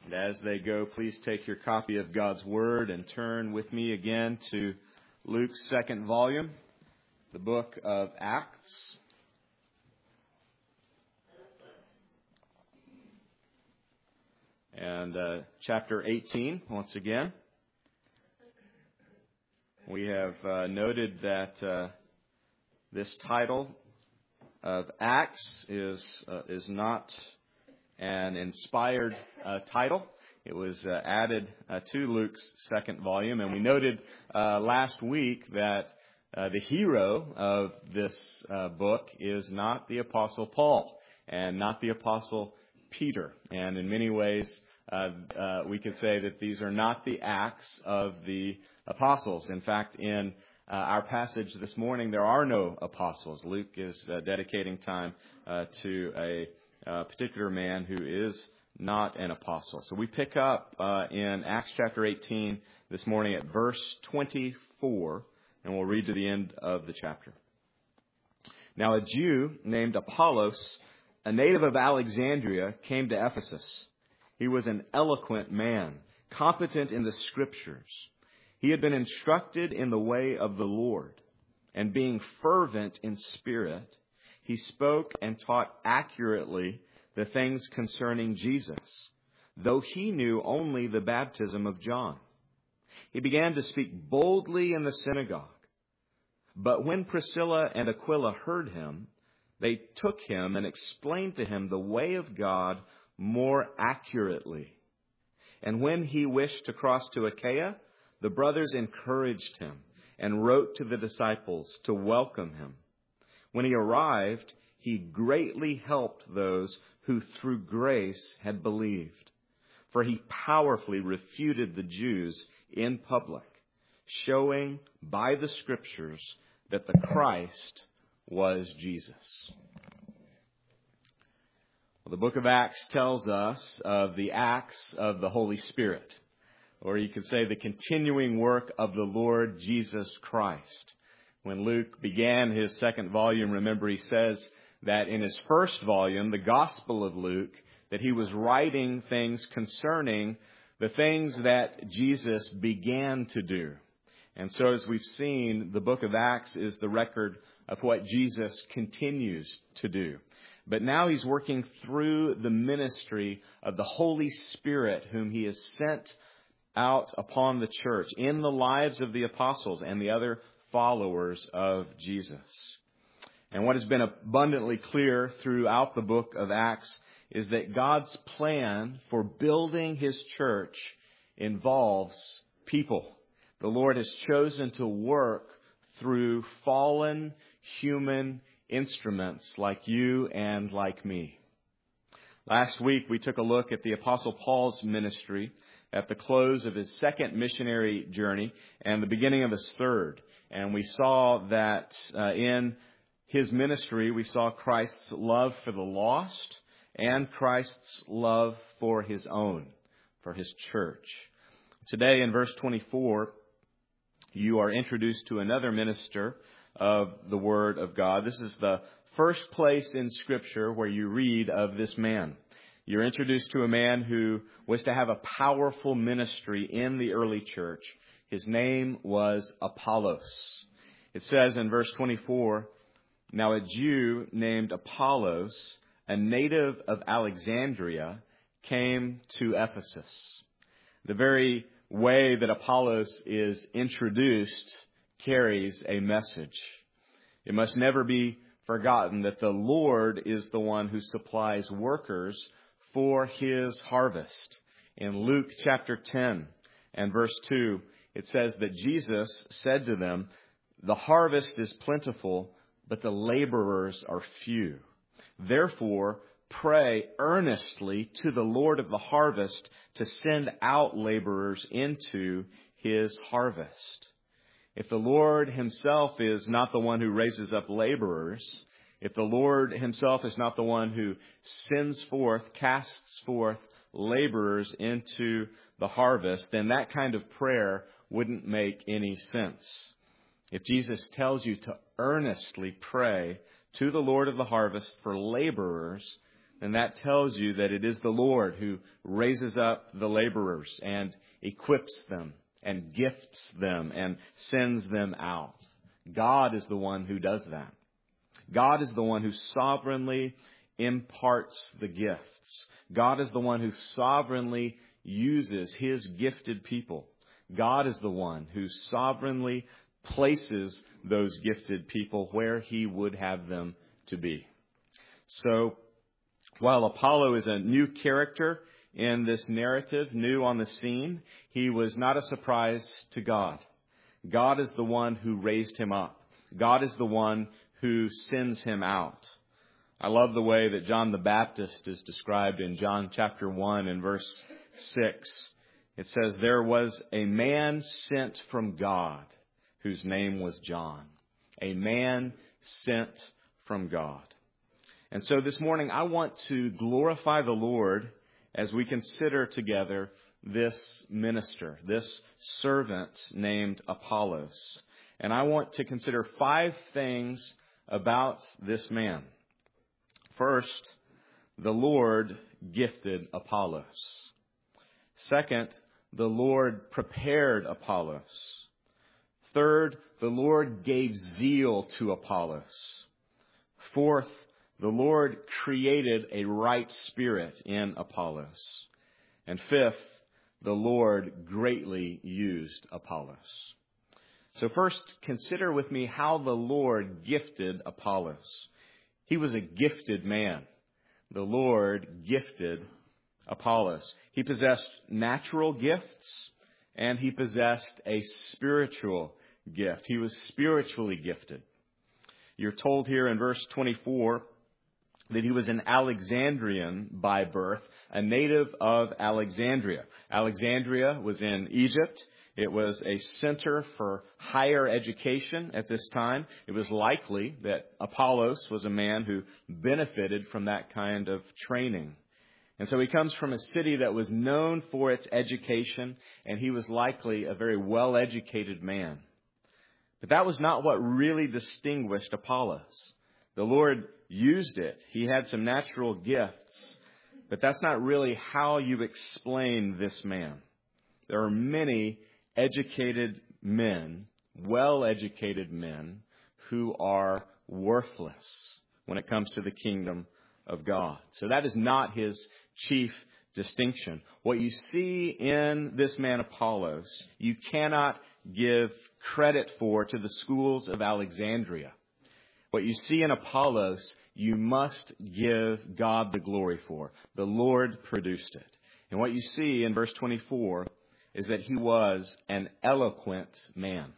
And as they go, please take your copy of God's Word and turn with me again to Luke's second volume, the book of Acts. And chapter 18, once again. We have noted that this title of Acts is not an inspired title. It was added to Luke's second volume, and we noted last week that the hero of this book is not the Apostle Paul and not the Apostle Peter. And in many ways, we could say that these are not the Acts of the apostles. In fact, in our passage this morning, there are no apostles. Luke is dedicating time to a particular man who is not an apostle. So we pick up in Acts chapter 18 this morning at verse 24, and we'll read to the end of the chapter. Now a Jew named Apollos, a native of Alexandria, came to Ephesus. He was an eloquent man, competent in the Scriptures. He had been instructed in the way of the Lord, and being fervent in spirit, he spoke and taught accurately the things concerning Jesus, though he knew only the baptism of John. He began to speak boldly in the synagogue. But when Priscilla and Aquila heard him, they took him and explained to him the way of God more accurately. And when he wished to cross to Achaia, the brothers encouraged him and wrote to the disciples to welcome him. When he arrived, he greatly helped those who through grace had believed. For he powerfully refuted the Jews in public, showing by the Scriptures that the Christ was Jesus. Well, the book of Acts tells us of the acts of the Holy Spirit, or you could say the continuing work of the Lord Jesus Christ. When Luke began his second volume, remember he says that in his first volume, the Gospel of Luke, that he was writing things concerning the things that Jesus began to do. And so as we've seen, the book of Acts is the record of what Jesus continues to do. But now he's working through the ministry of the Holy Spirit, whom he has sent out upon the church in the lives of the apostles and the other followers of Jesus. And what has been abundantly clear throughout the book of Acts is that God's plan for building his church involves people. The Lord has chosen to work through fallen human instruments like you and like me. Last week we took a look at the Apostle Paul's ministry at the close of his second missionary journey and the beginning of his third. And we saw that in his ministry, we saw Christ's love for the lost and Christ's love for his own, for his church. Today in verse 24, you are introduced to another minister of the Word of God. This is the first place in Scripture where you read of this man. You're introduced to a man who was to have a powerful ministry in the early church. His name was Apollos. It says in verse 24, now a Jew named Apollos, a native of Alexandria, came to Ephesus. The very way that Apollos is introduced carries a message. It must never be forgotten that the Lord is the one who supplies workers for his harvest. In Luke chapter 10 and verse 2, it says that Jesus said to them, the harvest is plentiful, but the laborers are few. Therefore, pray earnestly to the Lord of the harvest to send out laborers into his harvest. If the Lord himself is not the one who raises up laborers, if the Lord himself is not the one who sends forth, casts forth laborers into the harvest, then that kind of prayer wouldn't make any sense. If Jesus tells you to earnestly pray to the Lord of the harvest for laborers, then that tells you that it is the Lord who raises up the laborers and equips them and gifts them and sends them out. God is the one who does that. God is the one who sovereignly imparts the gifts. God is the one who sovereignly uses His gifted people. God is the one who sovereignly places those gifted people where He would have them to be. So, while Apollo is a new character in this narrative, new on the scene, he was not a surprise to God. God is the one who raised him up. God is the one who sends him out. I love the way that John the Baptist is described in John chapter 1 and verse 6. It says, "There was a man sent from God whose name was John." A man sent from God. And so this morning I want to glorify the Lord as we consider together this minister, this servant named Apollos. And I want to consider 5 things about this man. First, the Lord gifted Apollos. Second, the Lord prepared Apollos. Third, the Lord gave zeal to Apollos. Fourth, the Lord created a right spirit in Apollos. And fifth, the Lord greatly used Apollos. So first, consider with me how the Lord gifted Apollos. He was a gifted man. The Lord gifted Apollos. He possessed natural gifts, and he possessed a spiritual gift. He was spiritually gifted. You're told here in verse 24 that he was an Alexandrian by birth, a native of Alexandria. Alexandria was in Egypt. It was a center for higher education at this time. It was likely that Apollos was a man who benefited from that kind of training. And so he comes from a city that was known for its education, and he was likely a very well-educated man. But that was not what really distinguished Apollos. The Lord used it. He had some natural gifts, but that's not really how you explain this man. There are many educated men, well-educated men, who are worthless when it comes to the kingdom of God. So that is not his chief distinction. What you see in this man Apollos, you cannot give credit for to the schools of Alexandria. What you see in Apollos, you must give God the glory for. The Lord produced it. And what you see in verse 24 is that he was an eloquent man.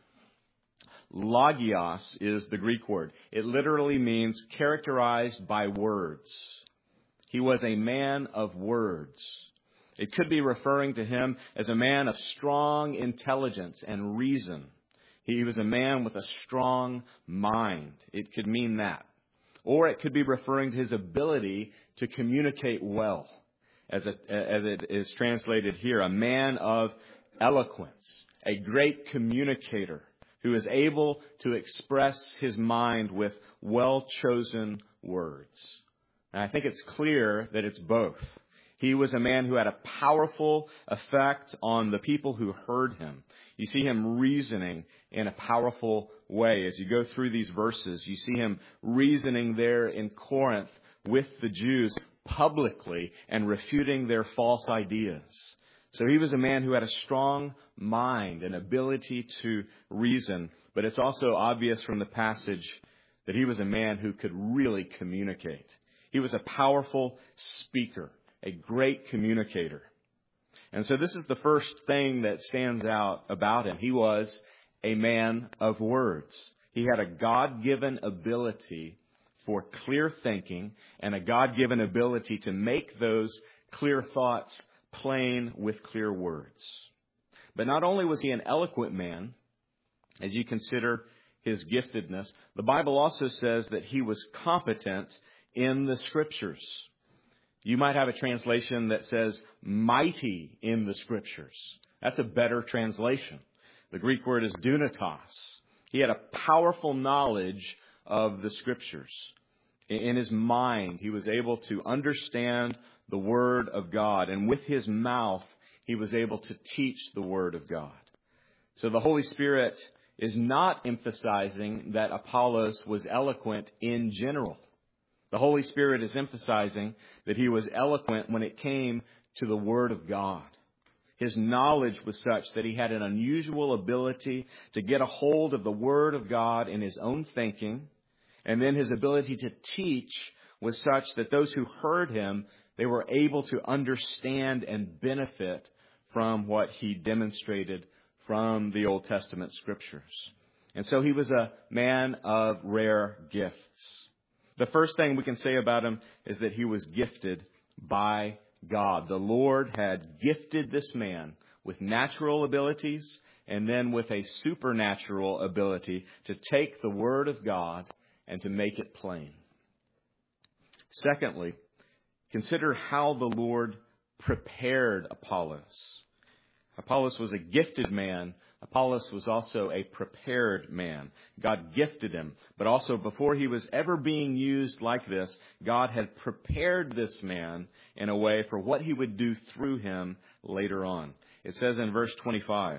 Logios is the Greek word. It literally means characterized by words. He was a man of words. It could be referring to him as a man of strong intelligence and reason. He was a man with a strong mind. It could mean that. Or it could be referring to his ability to communicate well, as it is translated here. A man of eloquence, a great communicator who is able to express his mind with well-chosen words. And I think it's clear that it's both. He was a man who had a powerful effect on the people who heard him. You see him reasoning in a powerful way. As you go through these verses, you see him reasoning there in Corinth with the Jews publicly and refuting their false ideas. So he was a man who had a strong mind and ability to reason. But it's also obvious from the passage that he was a man who could really communicate. He was a powerful speaker, a great communicator. And so this is the first thing that stands out about him. He was a man of words. He had a God-given ability for clear thinking and a God-given ability to make those clear thoughts plain with clear words. But not only was he an eloquent man, as you consider his giftedness, the Bible also says that he was competent in the Scriptures. You might have a translation that says mighty in the Scriptures. That's a better translation. The Greek word is dunatos. He had a powerful knowledge of the Scriptures. In his mind, he was able to understand the Word of God. And with his mouth, he was able to teach the Word of God. So the Holy Spirit is not emphasizing that Apollos was eloquent in general. The Holy Spirit is emphasizing that he was eloquent when it came to the Word of God. His knowledge was such that he had an unusual ability to get a hold of the Word of God in his own thinking. And then his ability to teach was such that those who heard him, they were able to understand and benefit from what he demonstrated from the Old Testament Scriptures. And so he was a man of rare gifts. The first thing we can say about him is that he was gifted by God. The Lord had gifted this man with natural abilities and then with a supernatural ability to take the Word of God and to make it plain. Secondly, consider how the Lord prepared Apollos. Apollos was a gifted man. Apollos was also a prepared man. God gifted him. But also, before he was ever being used like this, God had prepared this man in a way for what he would do through him later on. It says in verse 25,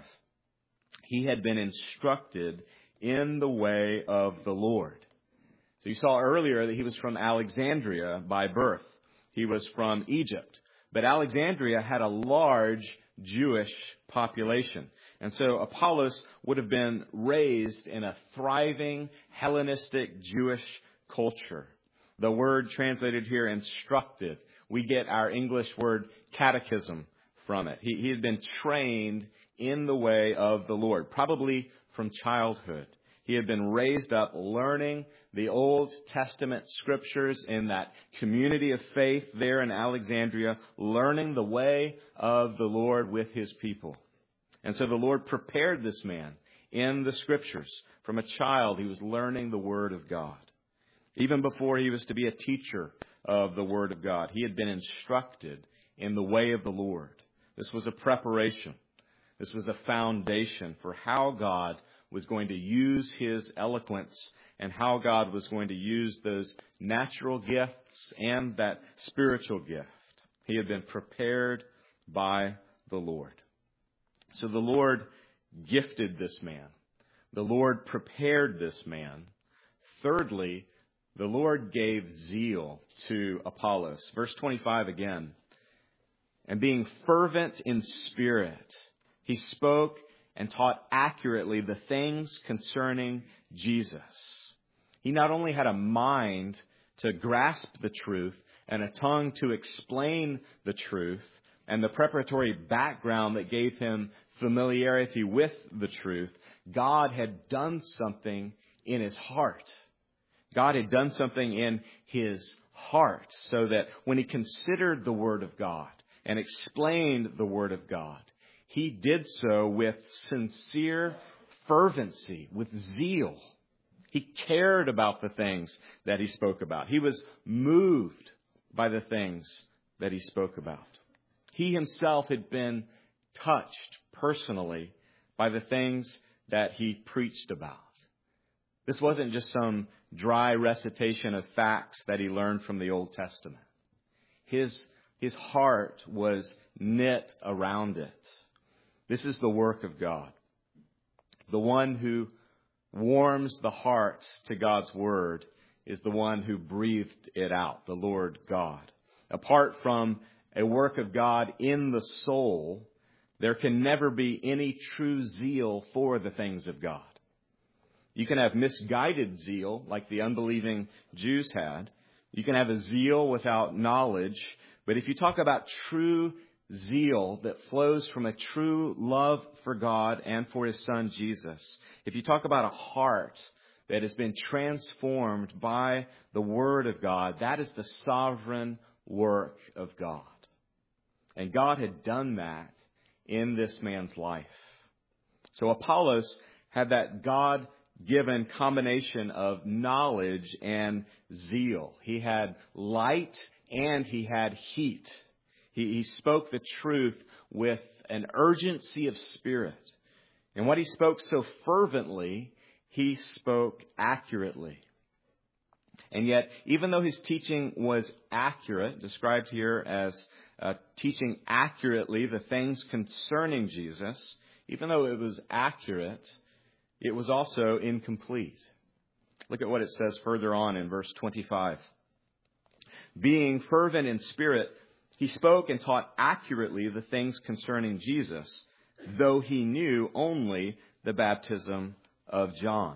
he had been instructed in the way of the Lord. So you saw earlier that he was from Alexandria by birth. He was from Egypt. But Alexandria had a large Jewish population. And so Apollos would have been raised in a thriving Hellenistic Jewish culture. The word translated here, instructed, we get our English word catechism from it. He had been trained in the way of the Lord, probably from childhood. He had been raised up learning the Old Testament Scriptures in that community of faith there in Alexandria, learning the way of the Lord with his people. And so the Lord prepared this man in the Scriptures. From a child, he was learning the Word of God. Even before he was to be a teacher of the Word of God, he had been instructed in the way of the Lord. This was a preparation. This was a foundation for how God was going to use his eloquence and how God was going to use those natural gifts and that spiritual gift. He had been prepared by the Lord. So the Lord gifted this man. The Lord prepared this man. Thirdly, the Lord gave zeal to Apollos. Verse 25 again. And being fervent in spirit, he spoke and taught accurately the things concerning Jesus. He not only had a mind to grasp the truth and a tongue to explain the truth and the preparatory background that gave him familiarity with the truth, God had done something in his heart. God had done something in his heart so that when he considered the Word of God and explained the Word of God, he did so with sincere fervency, with zeal. He cared about the things that he spoke about. He was moved by the things that he spoke about. He himself had been touched personally by the things that he preached about. This wasn't just some dry recitation of facts that he learned from the Old Testament. His heart was knit around it. This is the work of God. The one who warms the heart to God's Word is the one who breathed it out, the Lord God. Apart from a work of God in the soul, there can never be any true zeal for the things of God. You can have misguided zeal, like the unbelieving Jews had. You can have a zeal without knowledge. But if you talk about true zeal that flows from a true love for God and for His Son, Jesus, if you talk about a heart that has been transformed by the Word of God, that is the sovereign work of God. And God had done that in this man's life. So Apollos had that God-given combination of knowledge and zeal. He had light and he had heat. He spoke the truth with an urgency of spirit. And what he spoke so fervently, he spoke accurately. And yet, even though his teaching was accurate, described here as teaching accurately the things concerning Jesus, even though it was accurate, it was also incomplete. Look at what it says further on in verse 25. Being fervent in spirit, he spoke and taught accurately the things concerning Jesus, though he knew only the baptism of John.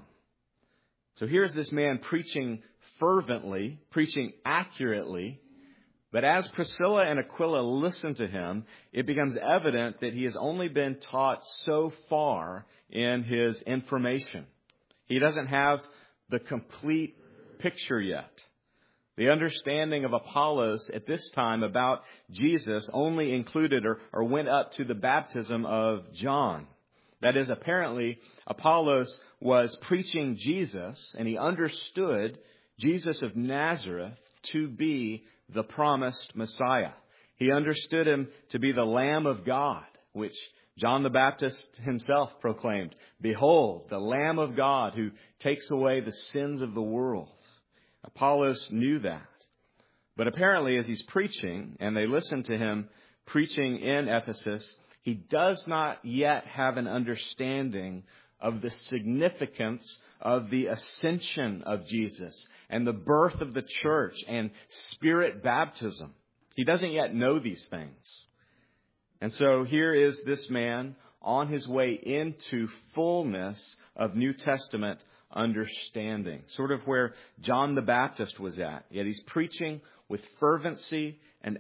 So here's this man preaching fervently, preaching accurately, but as Priscilla and Aquila listen to him, it becomes evident that he has only been taught so far in his information. He doesn't have the complete picture yet. The understanding of Apollos at this time about Jesus only included or went up to the baptism of John. That is, apparently, Apollos was preaching Jesus, and he understood Jesus of Nazareth to be the promised Messiah. He understood him to be the Lamb of God, which John the Baptist himself proclaimed, "Behold, the Lamb of God who takes away the sins of the world." Apollos knew that. But apparently, as he's preaching, and they listen to him preaching in Ephesus, he does not yet have an understanding of the significance of the ascension of Jesus and the birth of the church and Spirit baptism. He doesn't yet know these things. And so here is this man on his way into fullness of New Testament understanding, sort of where John the Baptist was at. Yet he's preaching with fervency and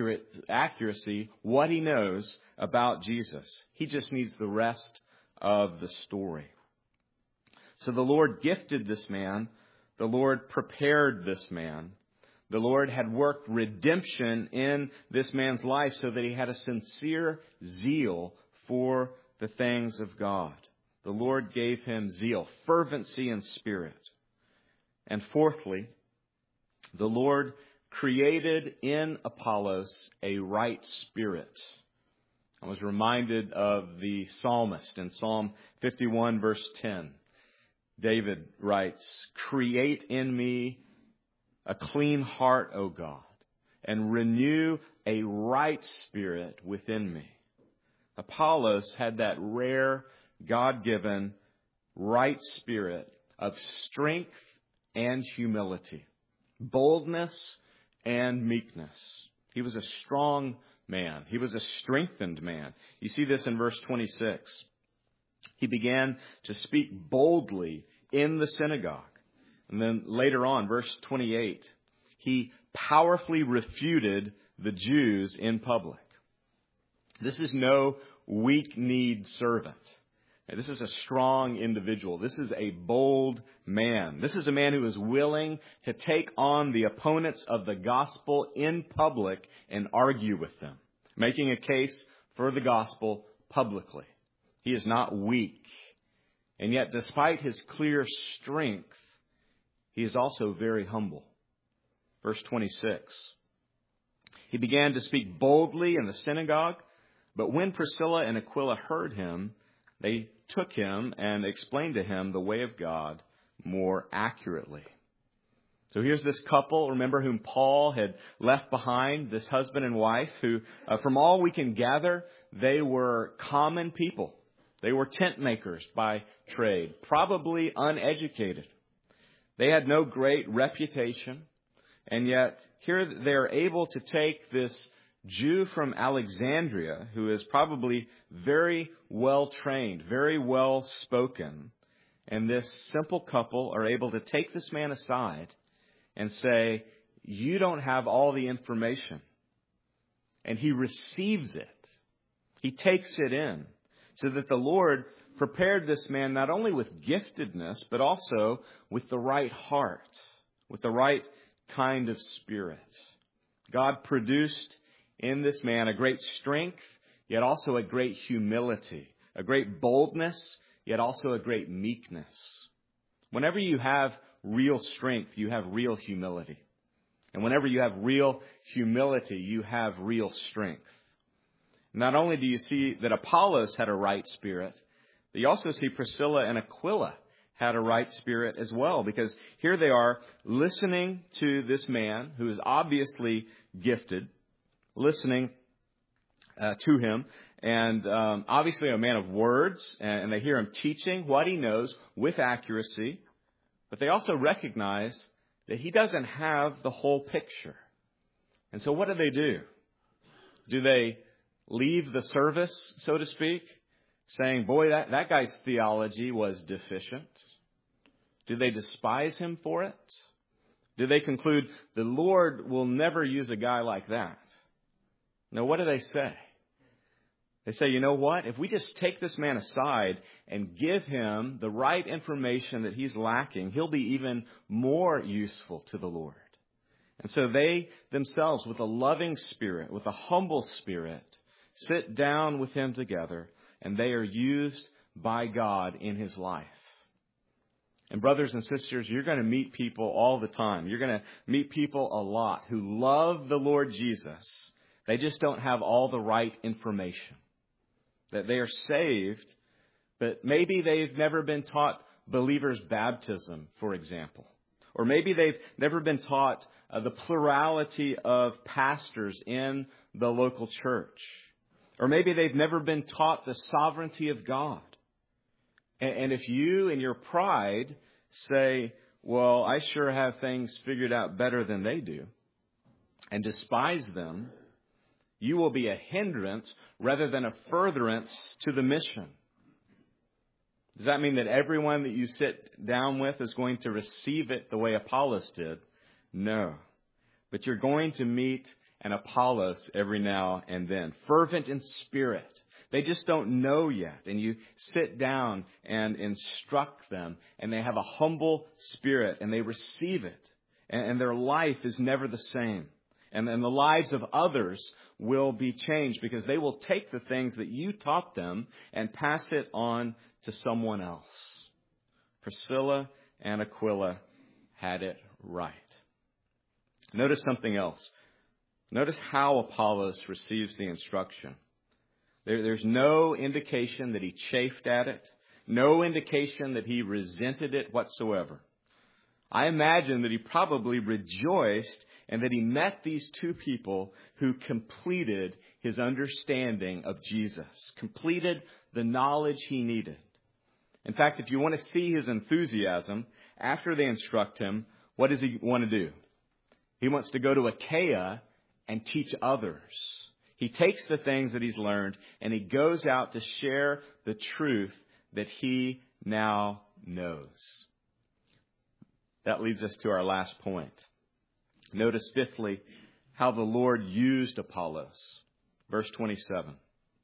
accuracy what he knows about Jesus. He just needs the rest of the story. So the Lord gifted this man. The Lord prepared this man. The Lord had worked redemption in this man's life so that he had a sincere zeal for the things of God. The Lord gave him zeal, fervency in spirit. And fourthly, the Lord created in Apollos a right spirit. I was reminded of the psalmist in Psalm 51, verse 10. David writes, "Create in me a clean heart, O God, and renew a right spirit within me." Apollos had that rare, God-given, right spirit of strength and humility, boldness and meekness. He was a strong man. He was a strengthened man. You see this in verse 26. He began to speak boldly in the synagogue. And then later on, verse 28, he powerfully refuted the Jews in public. This is no weak-kneed servant. This is a strong individual. This is a bold man. This is a man who is willing to take on the opponents of the gospel in public and argue with them, making a case for the gospel publicly. He is not weak. And yet, despite his clear strength, he is also very humble. Verse 26. He began to speak boldly in the synagogue, but when Priscilla and Aquila heard him, they took him and explained to him the way of God more accurately. So here's this couple, remember, whom Paul had left behind, this husband and wife, who, from all we can gather, they were common people. They were tent makers by trade, probably uneducated. They had no great reputation, and yet here they're able to take this Jew from Alexandria, who is probably very well trained, very well spoken, and this simple couple are able to take this man aside and say, "You don't have all the information." And he receives it. He takes it in, so that the Lord prepared this man not only with giftedness, but also with the right heart, with the right kind of spirit. God produced in this man a great strength, yet also a great humility, a great boldness, yet also a great meekness. Whenever you have real strength, you have real humility. And whenever you have real humility, you have real strength. Not only do you see that Apollos had a right spirit, but you also see Priscilla and Aquila had a right spirit as well, because here they are listening to this man who is obviously gifted, listening to him, and obviously a man of words, and they hear him teaching what he knows with accuracy, but they also recognize that he doesn't have the whole picture. And so what do? Do they leave the service, so to speak, saying, boy, that guy's theology was deficient? Do they despise him for it? Do they conclude the Lord will never use a guy like that? No, what do they say? They say, you know what? If we just take this man aside and give him the right information that he's lacking, he'll be even more useful to the Lord. And so they themselves, with a loving spirit, with a humble spirit, sit down with him together, and they are used by God in his life. And brothers and sisters, you're going to meet people all the time. You're going to meet people a lot who love the Lord Jesus. They just don't have all the right information. That they are saved, but maybe they've never been taught believers' baptism, for example. Or maybe they've never been taught the plurality of pastors in the local church. Or maybe they've never been taught the sovereignty of God. And if you, in your pride, say, well, I sure have things figured out better than they do, and despise them, you will be a hindrance rather than a furtherance to the mission. Does that mean that everyone that you sit down with is going to receive it the way Apollos did? No. But you're going to meet an Apollos every now and then, fervent in spirit. They just don't know yet. And you sit down and instruct them, and they have a humble spirit, and they receive it. And their life is never the same. And the lives of others will be changed because they will take the things that you taught them and pass it on to someone else. Priscilla and Aquila had it right. Notice something else. Notice how Apollos receives the instruction. There's no indication that he chafed at it. No indication that he resented it whatsoever. I imagine that he probably rejoiced and that he met these two people who completed his understanding of Jesus, completed the knowledge he needed. In fact, if you want to see his enthusiasm, after they instruct him, what does he want to do? He wants to go to Achaia and teach others. He takes the things that he's learned and he goes out to share the truth that he now knows. That leads us to our last point. Notice, fifthly, how the Lord used Apollos. Verse 27.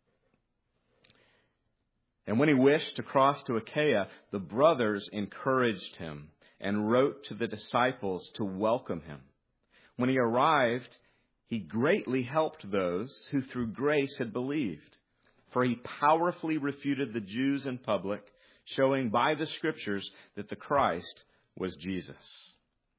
And when he wished to cross to Achaia, the brothers encouraged him and wrote to the disciples to welcome him. When he arrived, he greatly helped those who through grace had believed, for he powerfully refuted the Jews in public, showing by the Scriptures that the Christ was Jesus.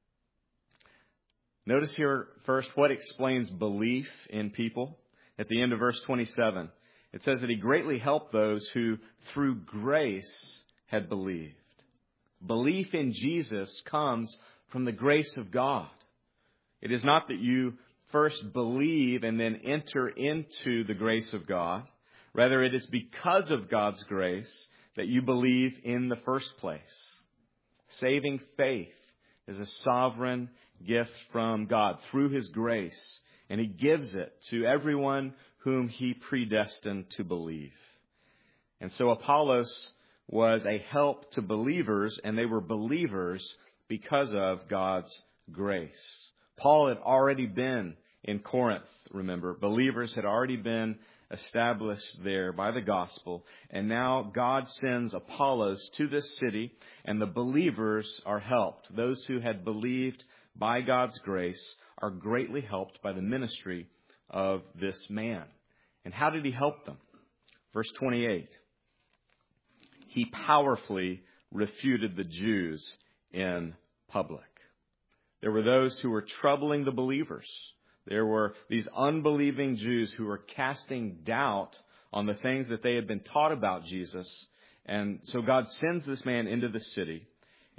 Notice here first what explains belief in people. At the end of verse 27, it says that he greatly helped those who through grace had believed. Belief in Jesus comes from the grace of God. It is not that you first believe and then enter into the grace of God. Rather, it is because of God's grace that you believe in the first place. Saving faith is a sovereign gift from God through His grace, and He gives it to everyone whom He predestined to believe. And so Apollos was a help to believers, and they were believers because of God's grace. Paul had already been in Corinth, remember. Believers had already been established there by the gospel. And now God sends Apollos to this city, and the believers are helped. Those who had believed by God's grace are greatly helped by the ministry of this man. And how did he help them? Verse 28. He powerfully refuted the Jews in public. There were those who were troubling the believers. There were these unbelieving Jews who were casting doubt on the things that they had been taught about Jesus. And so God sends this man into the city,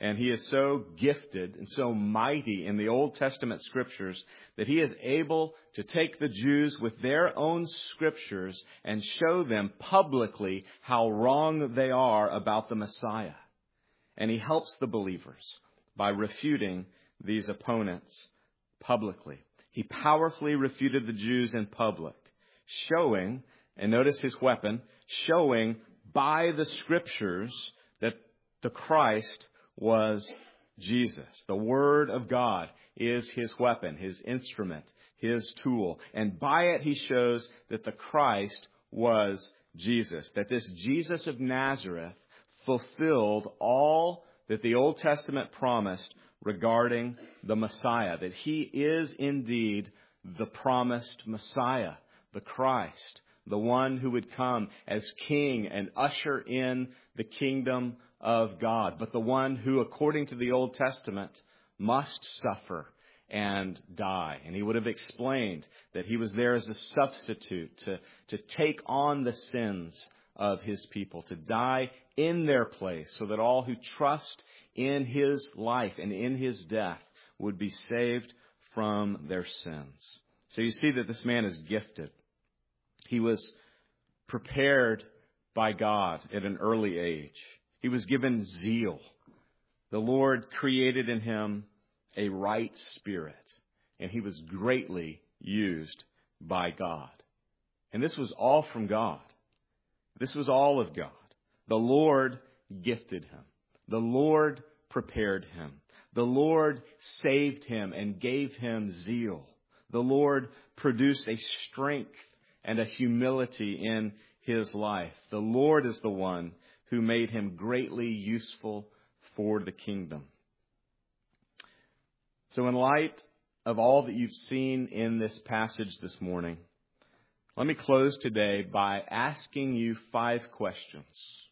And he is so gifted and so mighty in the Old Testament scriptures that he is able to take the Jews with their own scriptures and show them publicly how wrong they are about the Messiah. And he helps the believers by refuting these opponents publicly. He powerfully refuted the Jews in public, showing, and notice his weapon, showing by the scriptures that the Christ was Jesus. The Word of God is his weapon, his instrument, his tool. And by it he shows that the Christ was Jesus, that this Jesus of Nazareth fulfilled all that the Old Testament promised regarding the Messiah, that he is indeed the promised Messiah, the Christ, the one who would come as king and usher in the kingdom of God, but the one who, according to the Old Testament, must suffer and die. And he would have explained that he was there as a substitute to take on the sins of his people, to die in their place so that all who trust in his life and in his death would be saved from their sins. So you see that this man is gifted. He was prepared by God at an early age. He was given zeal. The Lord created in him a right spirit, and he was greatly used by God. And this was all from God. This was all of God. The Lord gifted him. The Lord prepared him. The Lord saved him and gave him zeal. The Lord produced a strength and a humility in his life. The Lord is the one who made him greatly useful for the kingdom. So in light of all that you've seen in this passage this morning, let me close today by asking you 5 questions.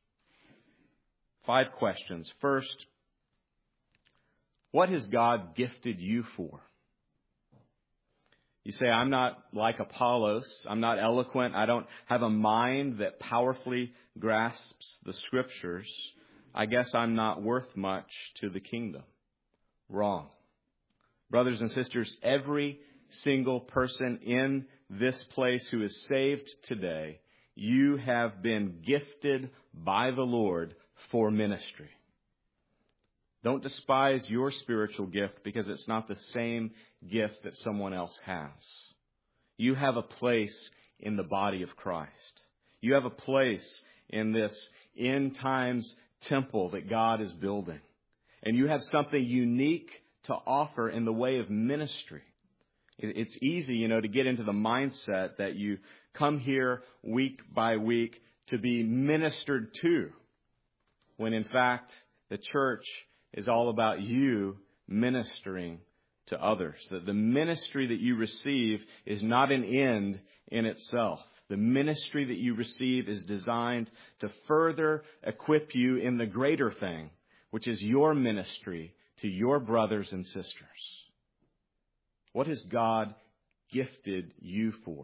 5 questions. First, what has God gifted you for? You say, I'm not like Apollos. I'm not eloquent. I don't have a mind that powerfully grasps the scriptures. I guess I'm not worth much to the kingdom. Wrong. Brothers and sisters, every single person in this place who is saved today, you have been gifted by the Lord for ministry. Don't despise your spiritual gift because it's not the same gift that someone else has. You have a place in the body of Christ. You have a place in this end times temple that God is building. And you have something unique to offer in the way of ministry. It's easy, to get into the mindset that you come here week by week to be ministered to, when in fact the church is all about you ministering to others. That the ministry that you receive is not an end in itself. The ministry that you receive is designed to further equip you in the greater thing, which is your ministry to your brothers and sisters. What has God gifted you for?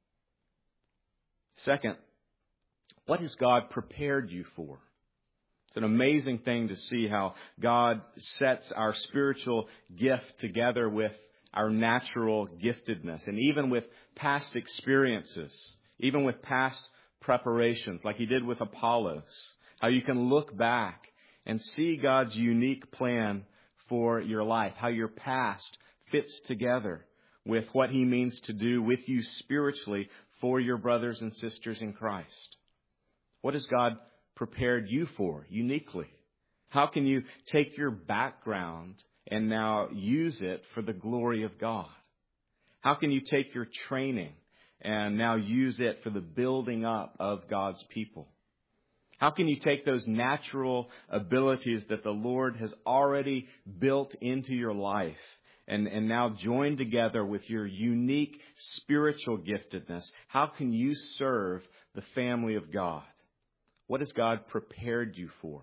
Second, what has God prepared you for? It's an amazing thing to see how God sets our spiritual gift together with our natural giftedness, and even with past experiences, even with past preparations, like he did with Apollos, how you can look back and see God's unique plan for your life, how your past fits together with what he means to do with you spiritually for your brothers and sisters in Christ. What has God prepared you for uniquely? How can you take your background and now use it for the glory of God? How can you take your training and now use it for the building up of God's people? How can you take those natural abilities that the Lord has already built into your life and now join together with your unique spiritual giftedness? How can you serve the family of God? What has God prepared you for?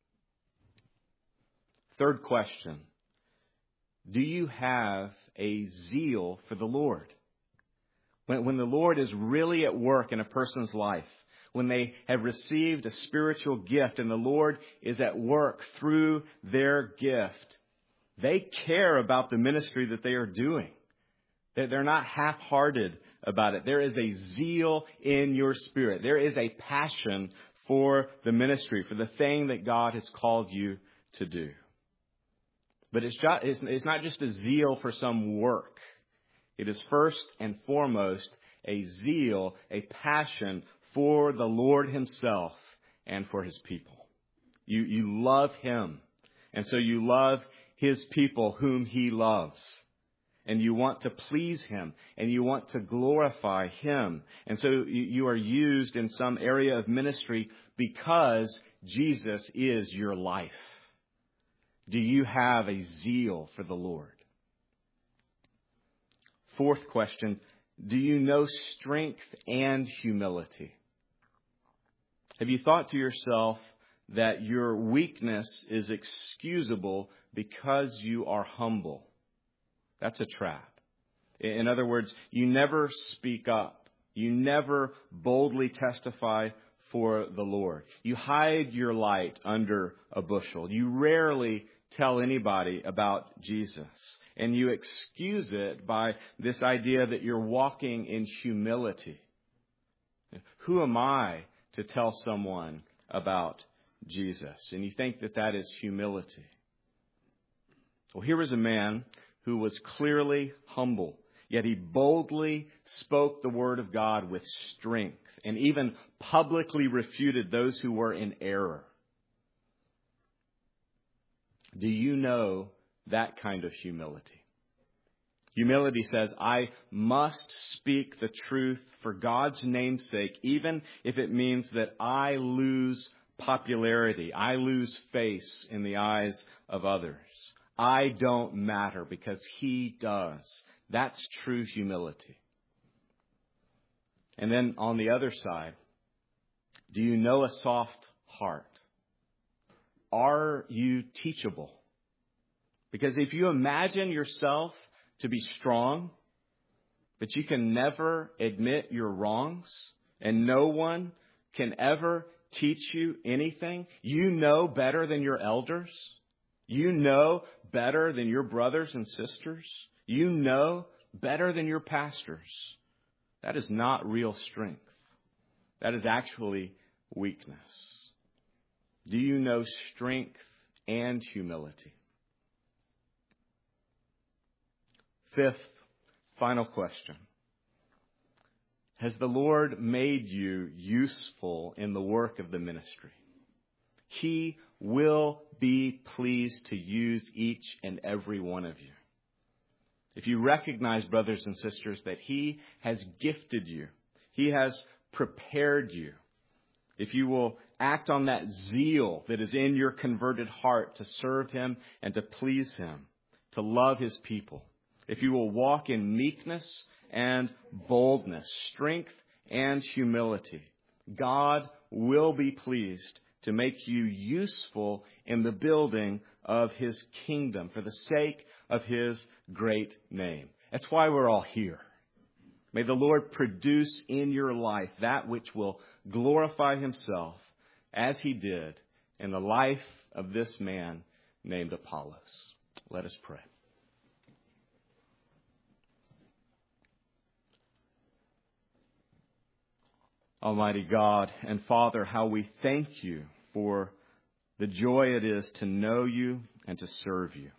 Third question, do you have a zeal for the Lord? When the Lord is really at work in a person's life, when they have received a spiritual gift and the Lord is at work through their gift, they care about the ministry that they are doing. They're not half-hearted about it. There is a zeal in your spirit. There is a passion for the ministry, for the thing that God has called you to do. But it's not just a zeal for some work. It is first and foremost a zeal, a passion for the Lord Himself and for His people. You love Him, and so you love His people whom He loves. And you want to please Him, and you want to glorify Him. And so you are used in some area of ministry because Jesus is your life. Do you have a zeal for the Lord? Fourth question, do you know strength and humility? Have you thought to yourself that your weakness is excusable because you are humble? That's a trap. In other words, you never speak up. You never boldly testify for the Lord. You hide your light under a bushel. You rarely tell anybody about Jesus. And you excuse it by this idea that you're walking in humility. Who am I to tell someone about Jesus? And you think that that is humility. Well, here was a man who was clearly humble, yet he boldly spoke the word of God with strength and even publicly refuted those who were in error. Do you know that kind of humility? Humility says, I must speak the truth for God's name's sake, even if it means that I lose popularity, I lose face in the eyes of others. I don't matter because He does. That's true humility. And then on the other side, do you know a soft heart? Are you teachable? Because if you imagine yourself to be strong, but you can never admit your wrongs, and no one can ever teach you anything, you know better than your elders, you know better than your brothers and sisters, you know better than your pastors. That is not real strength. That is actually weakness. Do you know strength and humility? Fifth, final question. Has the Lord made you useful in the work of the ministry? He will be pleased to use each and every one of you. If you recognize, brothers and sisters, that He has gifted you, He has prepared you, if you will act on that zeal that is in your converted heart to serve Him and to please Him, to love His people, if you will walk in meekness and boldness, strength and humility, God will be pleased to make you useful in the building of His kingdom for the sake of His great name. That's why we're all here. May the Lord produce in your life that which will glorify Himself as He did in the life of this man named Apollos. Let us pray. Almighty God and Father, how we thank You for the joy it is to know You and to serve You.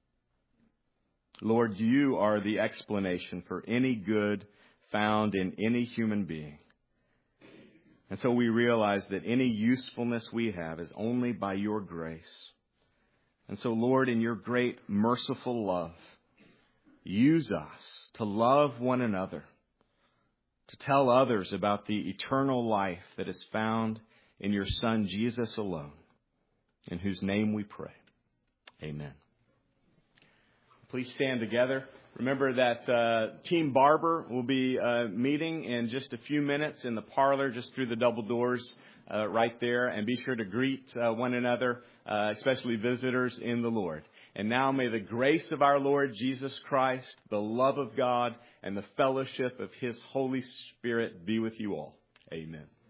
Lord, You are the explanation for any good found in any human being. And so we realize that any usefulness we have is only by Your grace. And so, Lord, in Your great merciful love, use us to love one another, to tell others about the eternal life that is found in Your Son, Jesus alone, in whose name we pray. Amen. Please stand together. Remember that Team Barber will be meeting in just a few minutes in the parlor, just through the double doors right there. And be sure to greet one another, especially visitors in the Lord. And now may the grace of our Lord Jesus Christ, the love of God, and the fellowship of His Holy Spirit be with you all. Amen.